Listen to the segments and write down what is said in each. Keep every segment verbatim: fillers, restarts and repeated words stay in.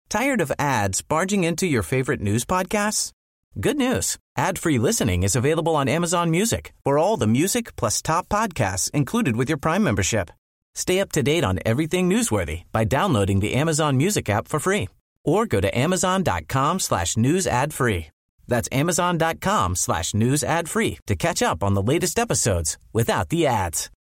Tired of ads barging into your favorite news podcasts? Good news. Ad-free listening is available on Amazon Music for all the music plus top podcasts included with your Prime membership. Stay up to date on everything newsworthy by downloading the Amazon Music app for free or go to amazon.com slash news ad free. That's amazon.com slash news ad free to catch up on the latest episodes without the ads.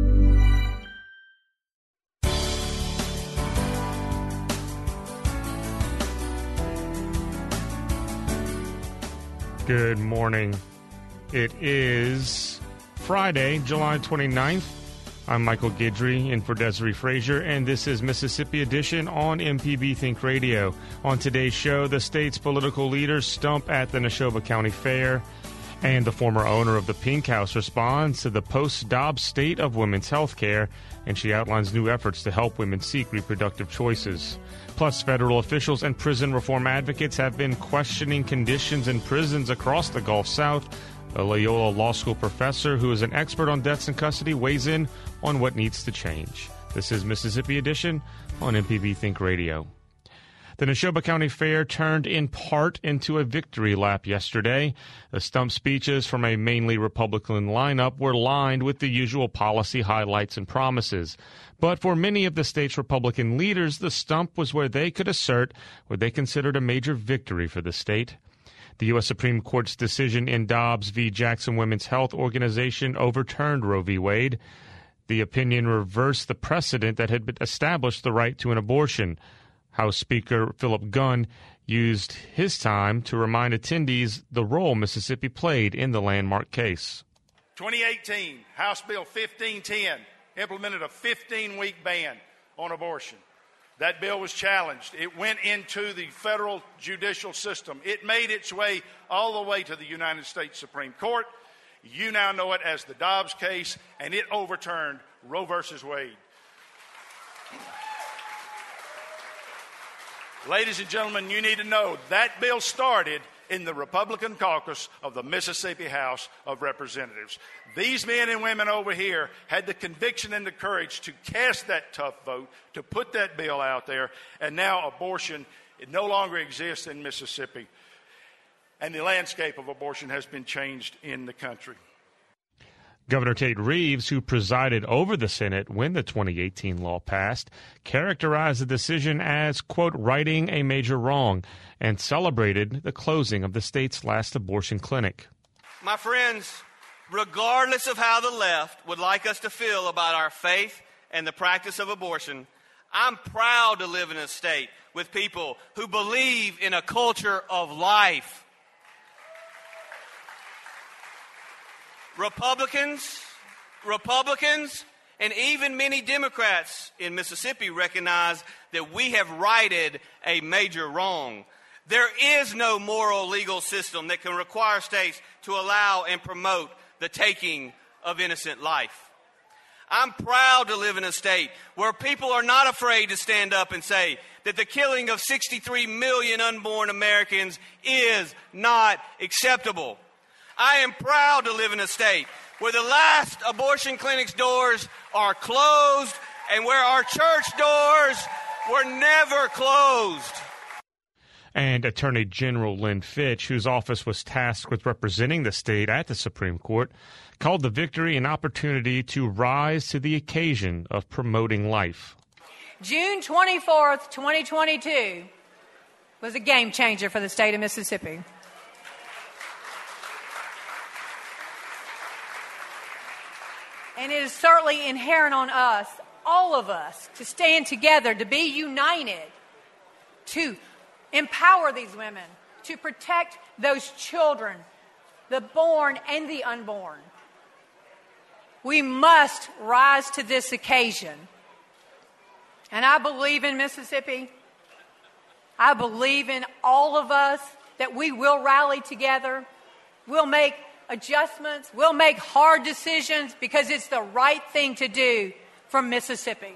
Good morning. It is Friday, July twenty-ninth. I'm Michael Guidry in for Desiree Frazier, and this is Mississippi Edition on M P B Think Radio. On today's show, the state's political leaders stump at the Neshoba County Fair, and the former owner of the Pink House responds to the post-Dobbs state of women's health care, and she outlines new efforts to help women seek reproductive choices. Plus, federal officials and prison reform advocates have been questioning conditions in prisons across the Gulf South. A Loyola Law School professor who is an expert on deaths in custody weighs in on what needs to change. This is Mississippi Edition on M P B Think Radio. The Neshoba County Fair turned in part into a victory lap yesterday. The stump speeches from a mainly Republican lineup were lined with the usual policy highlights and promises. But for many of the state's Republican leaders, the stump was where they could assert what they considered a major victory for the state. The U S Supreme Court's decision in Dobbs v. Jackson Women's Health Organization overturned Roe v. Wade. The opinion reversed the precedent that had established the right to an abortion. House Speaker Philip Gunn used his time to remind attendees the role Mississippi played in the landmark case. twenty eighteen, House Bill fifteen ten implemented a fifteen-week ban on abortion. That bill was challenged. It went into the federal judicial system. It made its way all the way to the United States Supreme Court. You now know it as the Dobbs case, and it overturned Roe versus Wade. Ladies and gentlemen, you need to know that bill started in the Republican caucus of the Mississippi House of Representatives. These men and women over here had the conviction and the courage to cast that tough vote, to put that bill out there, and now abortion it no longer exists in Mississippi. And the landscape of abortion has been changed in the country. Governor Tate Reeves, who presided over the Senate when the twenty eighteen law passed, characterized the decision as, quote, righting a major wrong, and celebrated the closing of the state's last abortion clinic. My friends, regardless of how the left would like us to feel about our faith and the practice of abortion, I'm proud to live in a state with people who believe in a culture of life. Republicans, Republicans, and even many Democrats in Mississippi recognize that we have righted a major wrong. There is no moral legal system that can require states to allow and promote the taking of innocent life. I'm proud to live in a state where people are not afraid to stand up and say that the killing of sixty-three million unborn Americans is not acceptable. I am proud to live in a state where the last abortion clinic's doors are closed and where our church doors were never closed. And Attorney General Lynn Fitch, whose office was tasked with representing the state at the Supreme Court, called the victory an opportunity to rise to the occasion of promoting life. June twenty-fourth, twenty twenty-two was a game changer for the state of Mississippi. And it is certainly inherent on us, all of us, to stand together, to be united, to empower these women, to protect those children, the born and the unborn. We must rise to this occasion. And I believe in Mississippi. I believe in all of us that we will rally together. We'll make adjustments. We'll make hard decisions because it's the right thing to do for Mississippi.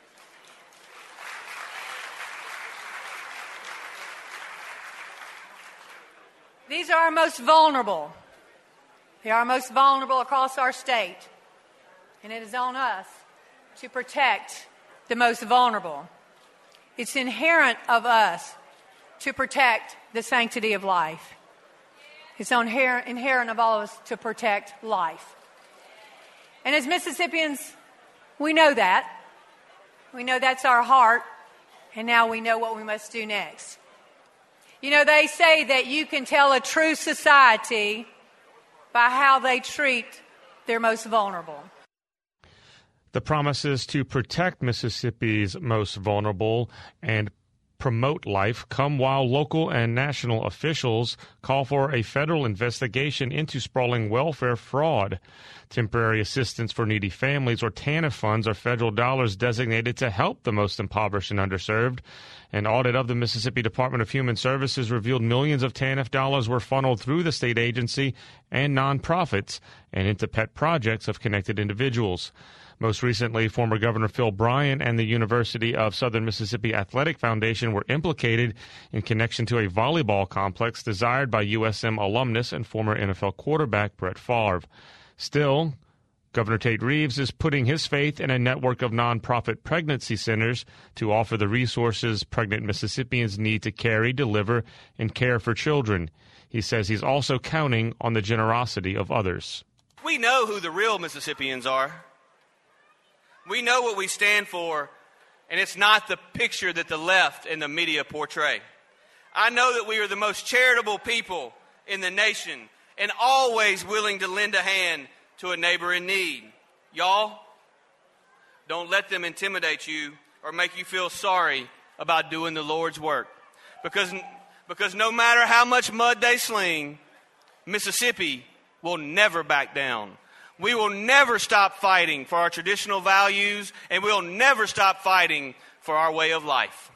These are our most vulnerable. They are our most vulnerable across our state. And it is on us to protect the most vulnerable. It's inherent of us to protect the sanctity of life. It's inherent, inherent of all of us to protect life. And as Mississippians, we know that. We know that's our heart, and now we know what we must do next. You know, they say that you can tell a true society by how they treat their most vulnerable. The promises to protect Mississippi's most vulnerable and promote life come while local and national officials call for a federal investigation into sprawling welfare fraud. Temporary assistance for needy families, or TANF funds, are federal dollars designated to help the most impoverished and underserved. An audit of the Mississippi Department of Human Services revealed millions of TANF dollars were funneled through the state agency and nonprofits and into pet projects of connected individuals. Most recently, former Governor Phil Bryant and the University of Southern Mississippi Athletic Foundation were implicated in connection to a volleyball complex desired by U S M alumnus and former N F L quarterback Brett Favre. Still, Governor Tate Reeves is putting his faith in a network of nonprofit pregnancy centers to offer the resources pregnant Mississippians need to carry, deliver, and care for children. He says he's also counting on the generosity of others. We know who the real Mississippians are. We know what we stand for, and it's not the picture that the left and the media portray. I know that we are the most charitable people in the nation and always willing to lend a hand to a neighbor in need. Y'all, don't let them intimidate you or make you feel sorry about doing the Lord's work. Because, because no matter how much mud they sling, Mississippi will never back down. We will never stop fighting for our traditional values, and we'll never stop fighting for our way of life.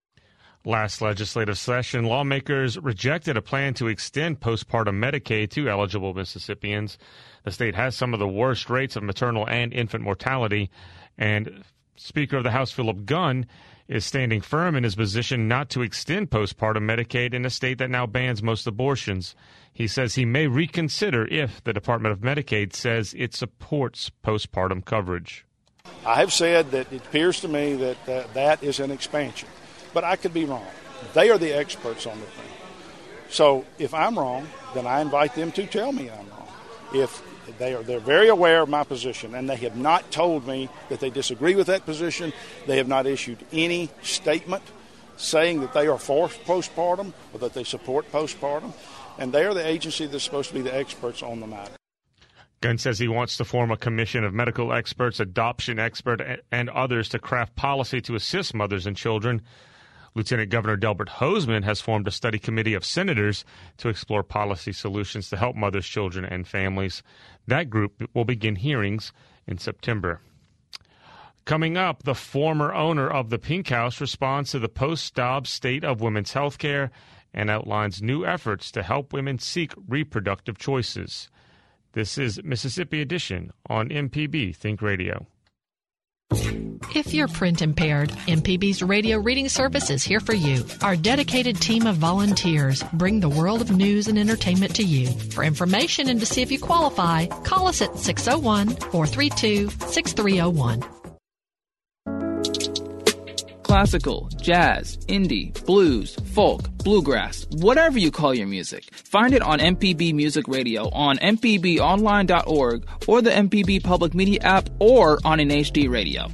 Last legislative session, lawmakers rejected a plan to extend postpartum Medicaid to eligible Mississippians. The state has some of the worst rates of maternal and infant mortality, and Speaker of the House Philip Gunn is standing firm in his position not to extend postpartum Medicaid in a state that now bans most abortions. He says he may reconsider if the Department of Medicaid says it supports postpartum coverage. I have said that it appears to me that uh, that is an expansion, but I could be wrong. They are the experts on the thing. So if I'm wrong, then I invite them to tell me I'm wrong. If they are, they're very aware of my position, and they have not told me that they disagree with that position. They have not issued any statement saying that they are for postpartum or that they support postpartum. And they are the agency that's supposed to be the experts on the matter. Gunn says he wants to form a commission of medical experts, adoption experts, and others to craft policy to assist mothers and children. Lieutenant Governor Delbert Hosemann has formed a study committee of senators to explore policy solutions to help mothers, children, and families. That group will begin hearings in September. Coming up, the former owner of the Pink House responds to the post-Dobbs state of women's health care and outlines new efforts to help women seek reproductive choices. This is Mississippi Edition on M P B Think Radio. If you're print impaired, M P B's radio reading service is here for you. Our dedicated team of volunteers bring the world of news and entertainment to you. For information and to see if you qualify, call us at six oh one, four three two, six three oh one. Classical, jazz, indie, blues, folk, bluegrass, whatever you call your music. Find it on M P B Music Radio on m p b online dot org or the M P B Public Media app or on an H D radio.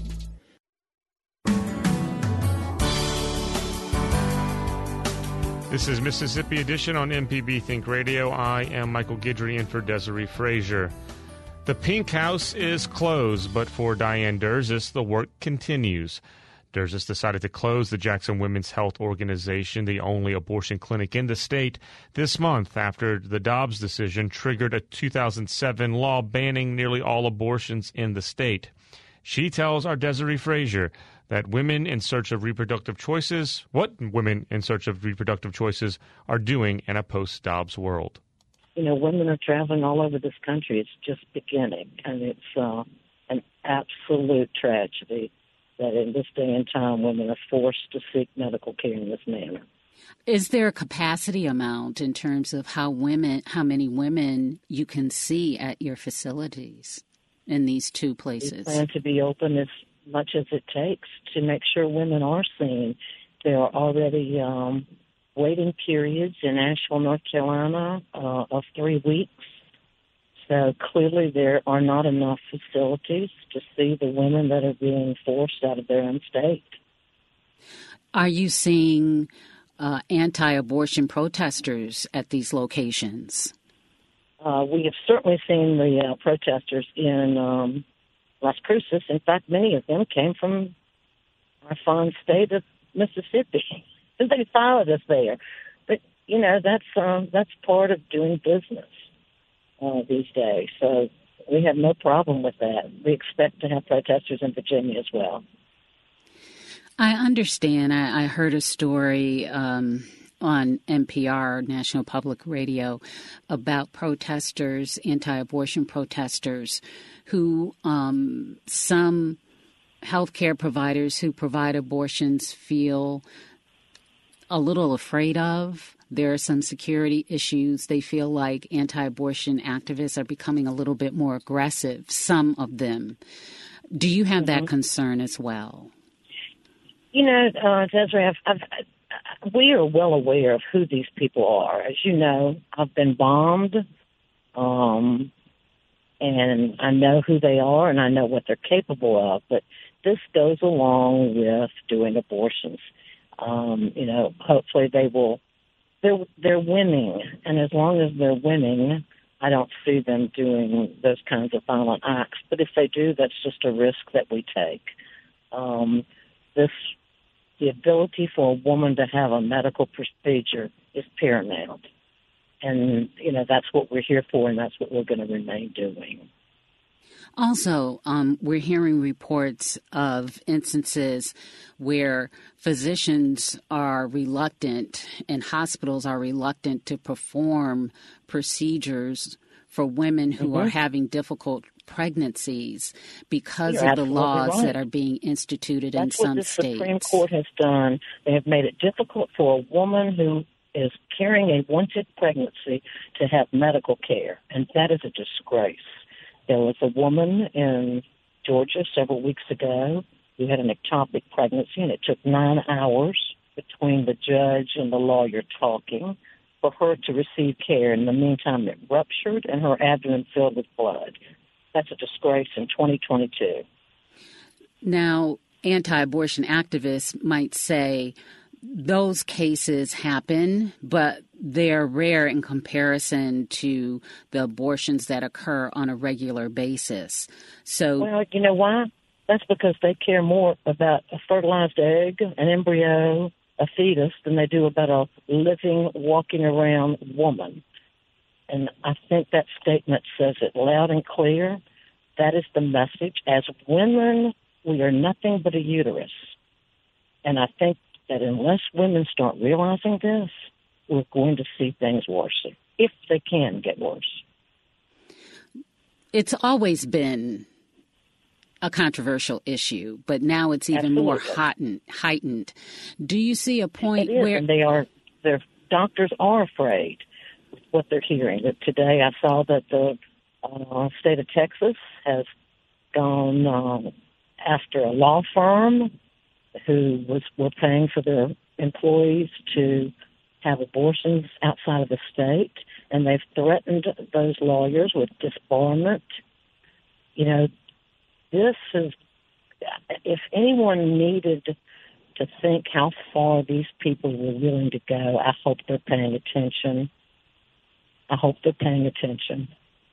This is Mississippi Edition on M P B Think Radio. I am Michael Guidry in for Desiree Frazier. The Pink House is closed, but for Diane Durzis, the work continues. Durzis decided to close the Jackson Women's Health Organization, the only abortion clinic in the state, this month after the Dobbs decision triggered a two thousand seven law banning nearly all abortions in the state. She tells our Desiree Frazier that women in search of reproductive choices, what women in search of reproductive choices are doing in a post-Dobbs world. You know, women are traveling all over this country. It's just beginning, and it's uh, an absolute tragedy that in this day and time, women are forced to seek medical care in this manner. Is there a capacity amount in terms of how women, how many women you can see at your facilities in these two places? We plan to be open as much as it takes to make sure women are seen. There are already um, waiting periods in Asheville, North Carolina, uh, of three weeks. So clearly there are not enough facilities to see the women that are being forced out of their own state. Are you seeing uh, anti-abortion protesters at these locations? Uh, we have certainly seen the uh, protesters in um, Las Cruces. In fact, many of them came from our fine state of Mississippi. They followed us there. But, you know, that's uh, that's part of doing business uh, these days. So we have no problem with that. We expect to have protesters in Virginia as well. I understand. I, I heard a story um, on N P R, National Public Radio, about protesters, anti-abortion protesters, who um, some healthcare providers who provide abortions feel a little afraid of. There are some security issues. They feel like anti-abortion activists are becoming a little bit more aggressive, some of them. Do you have mm-hmm. that concern as well? You know, uh, Desiree, I've, I've, we are well aware of who these people are. As you know, I've been bombed, um, and I know who they are, and I know what they're capable of. But this goes along with doing abortions. Um, you know, hopefully they will. They're they're winning, and as long as they're winning, I don't see them doing those kinds of violent acts. But if they do, that's just a risk that we take. Um, this. The ability for a woman to have a medical procedure is paramount. And, you know, that's what we're here for, and that's what we're going to remain doing. Also, um, we're hearing reports of instances where physicians are reluctant and hospitals are reluctant to perform procedures for women who mm-hmm. are having difficult pregnancies because You're of the laws right. that are being instituted That's in some what the states. Supreme Court has done. They have made it difficult for a woman who is carrying a wanted pregnancy to have medical care, and that is a disgrace. There was a woman in Georgia several weeks ago who had an ectopic pregnancy, and it took nine hours between the judge and the lawyer talking for her to receive care. In the meantime, it ruptured and her abdomen filled with blood. That's a disgrace in twenty twenty-two. Now, anti-abortion activists might say those cases happen, but they're rare in comparison to the abortions that occur on a regular basis. So, well, you know why? That's because they care more about a fertilized egg, an embryo, a fetus, than they do about a living, walking around woman. And I think that statement says it loud and clear. That is the message. As women, we are nothing but a uterus. And I think that unless women start realizing this, we're going to see things worse, if they can get worse. It's always been a controversial issue, but now it's even Absolutely. more heightened, heightened. Do you see a point it is, where... And they are, their doctors are afraid with what they're hearing. That today I saw that the uh, state of Texas has gone uh, after a law firm who was were paying for their employees to have abortions outside of the state, and they've threatened those lawyers with disbarment. You know, this is, if anyone needed to think how far these people were willing to go, I hope they're paying attention. I hope they're paying attention.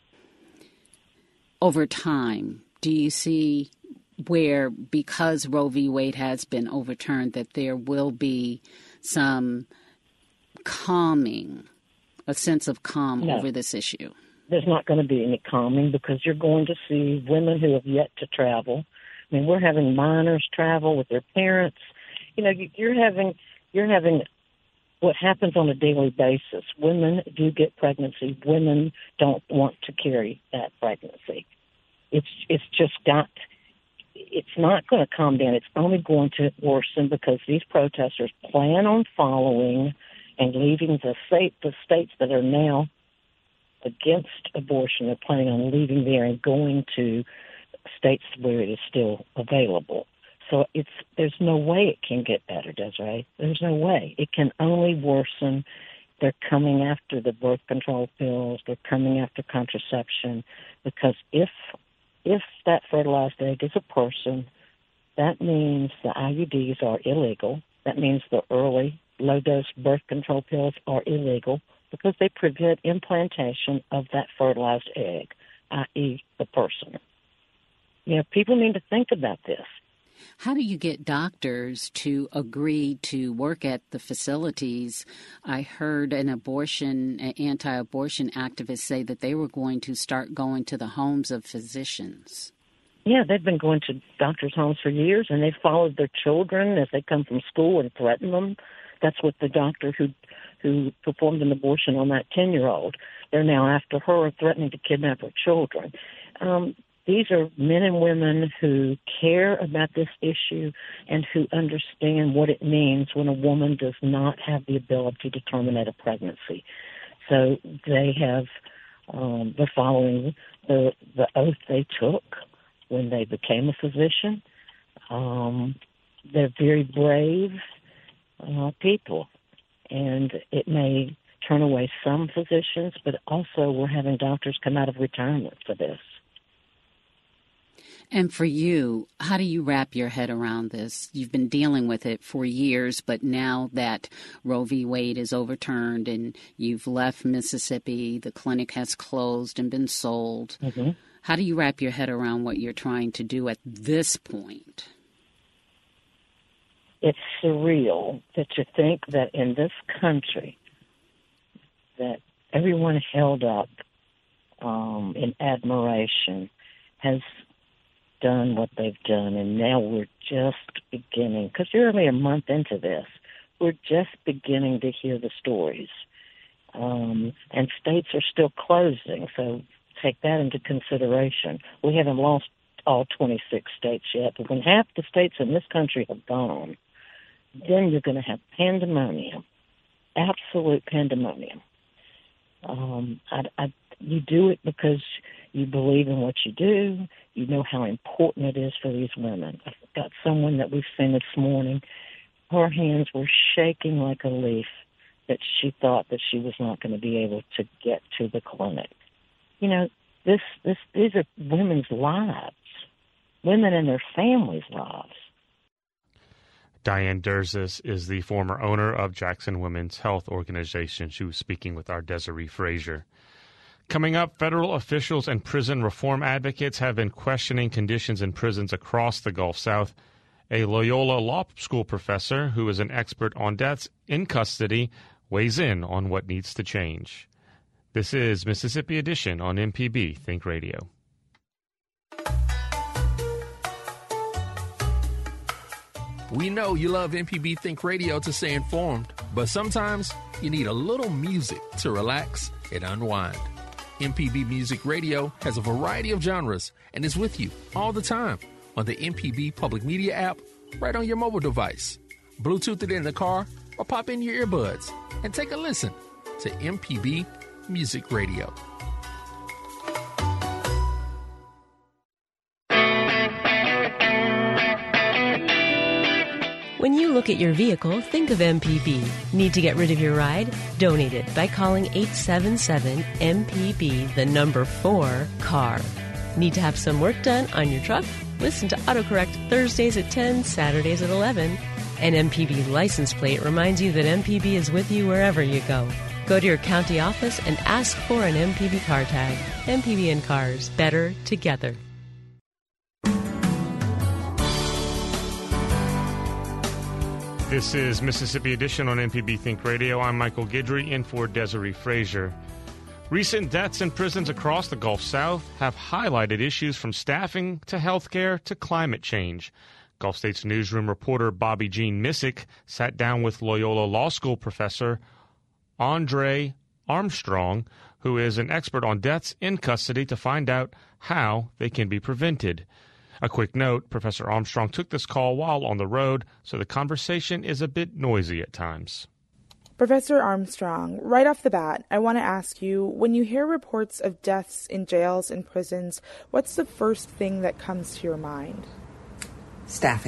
Over time, do you see where, because Roe v. Wade has been overturned, that there will be some calming, a sense of calm no. over this issue? There's not going to be any calming because you're going to see women who have yet to travel. I mean, we're having minors travel with their parents. You know, you're having you're having what happens on a daily basis. Women do get pregnancy. Women don't want to carry that pregnancy. It's it's just got. It's not going to calm down. It's only going to worsen because these protesters plan on following and leaving the state, the states that are now against abortion are planning on leaving there and going to states where it is still available. So it's there's no way it can get better, Desiree. There's no way. It can only worsen. They're coming after the birth control pills. They're coming after contraception, because if if that fertilized egg is a person, that means the I U Ds are illegal. That means the early low-dose birth control pills are illegal because they prevent implantation of that fertilized egg, that is the person. You know, people need to think about this. How do you get doctors to agree to work at the facilities? I heard an abortion, an anti-abortion activist say that they were going to start going to the homes of physicians. Yeah, they've been going to doctors' homes for years, and they've followed their children as they come from school and threaten them. That's what the doctor who who performed an abortion on that ten-year-old, they're now after her, threatening to kidnap her children. Um, these are men and women who care about this issue and who understand what it means when a woman does not have the ability to terminate a pregnancy. So they have, um, they're following the, the oath they took when they became a physician. Um, they're very brave uh, people, and it may turn away some physicians, but also we're having doctors come out of retirement for this. And for you, how do you wrap your head around this? You've been dealing with it for years, but now that Roe v. Wade is overturned and you've left Mississippi, the clinic has closed and been sold. Mm-hmm. How do you wrap your head around what you're trying to do at this point? It's surreal that you think that in this country that everyone held up um, in admiration has done what they've done, and now we're just beginning, because you're only a month into this, we're just beginning to hear the stories. Um, and states are still closing, so take that into consideration. We haven't lost all twenty-six states yet, but when half the states in this country have gone, then you're going to have pandemonium, absolute pandemonium. Um, I, I, you do it because you believe in what you do. You know how important it is for these women. I've got someone that we've seen this morning. Her hands were shaking like a leaf that she thought that she was not going to be able to get to the clinic. You know, this, this, these are women's lives, women and their families' lives. Diane Derzis is the former owner of Jackson Women's Health Organization. She was speaking with our Desiree Frazier. Coming up, federal officials and prison reform advocates have been questioning conditions in prisons across the Gulf South. A Loyola Law School professor who is an expert on deaths in custody weighs in on what needs to change. This is Mississippi Edition on M P B Think Radio. We know you love M P B Think Radio to stay informed, but sometimes you need a little music to relax and unwind. M P B Music Radio has a variety of genres and is with you all the time on the M P B Public Media app, right on your mobile device. Bluetooth it in the car or pop in your earbuds and take a listen to M P B Music Radio. When you look at your vehicle, think of M P B. Need to get rid of your ride? Donate it by calling eight seven seven M P B, the number four, car. Need to have some work done on your truck? Listen to AutoCorrect Thursdays at ten, Saturdays at eleven. An M P B license plate reminds you that M P B is with you wherever you go. Go to your county office and ask for an M P B car tag. M P B and cars, better together. This is Mississippi Edition on M P B Think Radio. I'm Michael Guidry, in for Desiree Frazier. Recent deaths in prisons across the Gulf South have highlighted issues from staffing to health care to climate change. Gulf States newsroom reporter Bobby Jean Missick sat down with Loyola Law School professor Andre Armstrong, who is an expert on deaths in custody, to find out how they can be prevented. A quick note, Professor Armstrong took this call while on the road, so the conversation is a bit noisy at times. Professor Armstrong, right off the bat, I want to ask you, when you hear reports of deaths in jails and prisons, what's the first thing that comes to your mind? Staffing.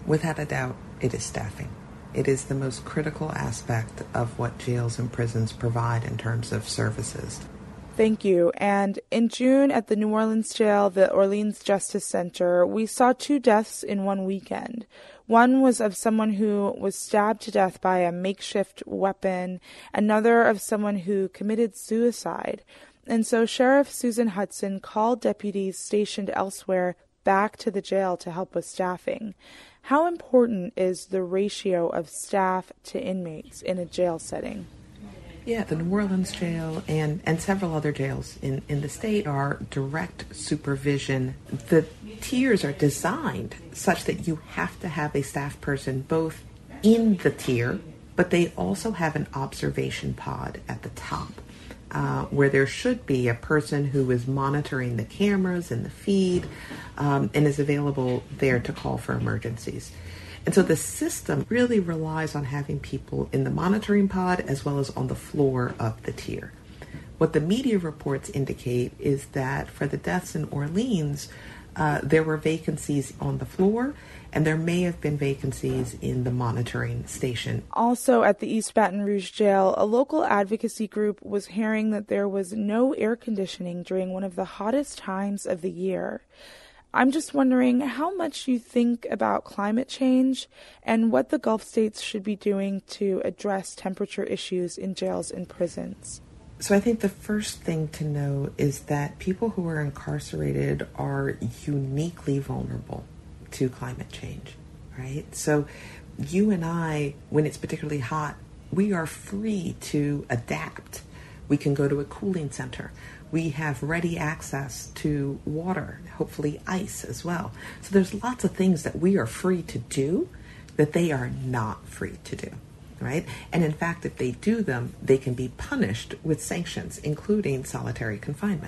Without a doubt, it is staffing. It is the most critical aspect of what jails and prisons provide in terms of services. Thank you. And in June at the New Orleans jail, the Orleans Justice Center, we saw two deaths in one weekend. One was of someone who was stabbed to death by a makeshift weapon, another of someone who committed suicide. And so Sheriff Susan Hudson called deputies stationed elsewhere back to the jail to help with staffing. How important is the ratio of staff to inmates in a jail setting? Yeah, the New Orleans jail and, and several other jails in, in the state are direct supervision. The tiers are designed such that you have to have a staff person both in the tier, but they also have an observation pod at the top uh, where there should be a person who is monitoring the cameras and the feed um, and is available there to call for emergencies. And so the system really relies on having people in the monitoring pod as well as on the floor of the tier. What the media reports indicate is that for the deaths in Orleans, uh, there were vacancies on the floor, and there may have been vacancies in the monitoring station. Also at the East Baton Rouge jail, a local advocacy group was hearing that there was no air conditioning during one of the hottest times of the year. I'm just wondering how much you think about climate change and what the Gulf states should be doing to address temperature issues in jails and prisons. So I think the first thing to know is that people who are incarcerated are uniquely vulnerable to climate change, right? So you and I, when it's particularly hot, we are free to adapt. We can go to a cooling center. We have ready access to water, hopefully ice as well. So there's lots of things that we are free to do that they are not free to do, right? And in fact, if they do them, they can be punished with sanctions, including solitary confinement.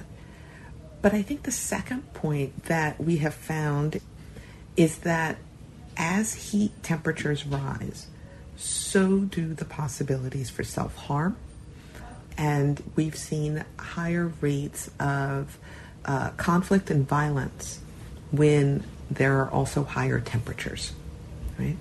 But I think the second point that we have found is that as heat temperatures rise, so do the possibilities for self-harm. And we've seen higher rates of uh, conflict and violence when there are also higher temperatures, right?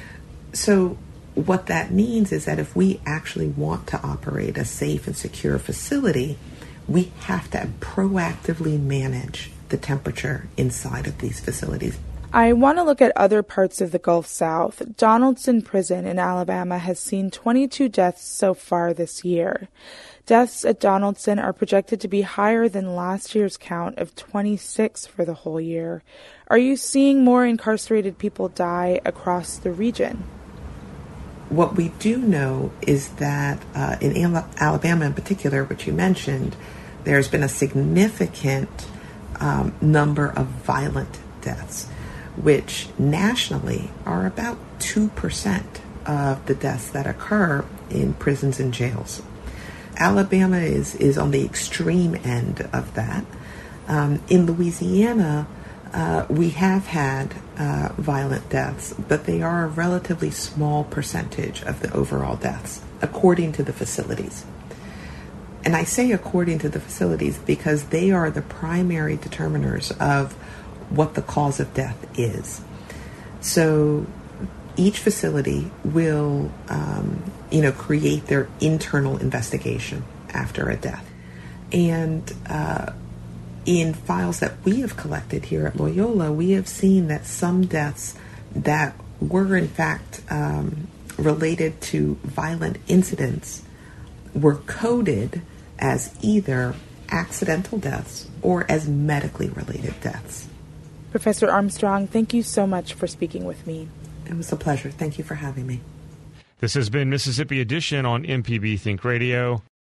So what that means is that if we actually want to operate a safe and secure facility, we have to proactively manage the temperature inside of these facilities. I want to look at other parts of the Gulf South. Donaldson Prison in Alabama has seen twenty-two deaths so far this year. Deaths at Donaldson are projected to be higher than last year's count of twenty-six for the whole year. Are you seeing more incarcerated people die across the region? What we do know is that uh, in Alabama in particular, which you mentioned, there's been a significant um, number of violent deaths, which nationally are about two percent of the deaths that occur in prisons and jails. Alabama is, is on the extreme end of that. Um, in Louisiana, uh, we have had uh, violent deaths, but they are a relatively small percentage of the overall deaths, according to the facilities. And I say according to the facilities because they are the primary determiners of what the cause of death is. So each facility will, um, you know, create their internal investigation after a death. And uh, in files that we have collected here at Loyola, we have seen that some deaths that were in fact um, related to violent incidents were coded as either accidental deaths or as medically related deaths. Professor Armstrong, thank you so much for speaking with me. It was a pleasure. Thank you for having me. This has been Mississippi Edition on M P B Think Radio.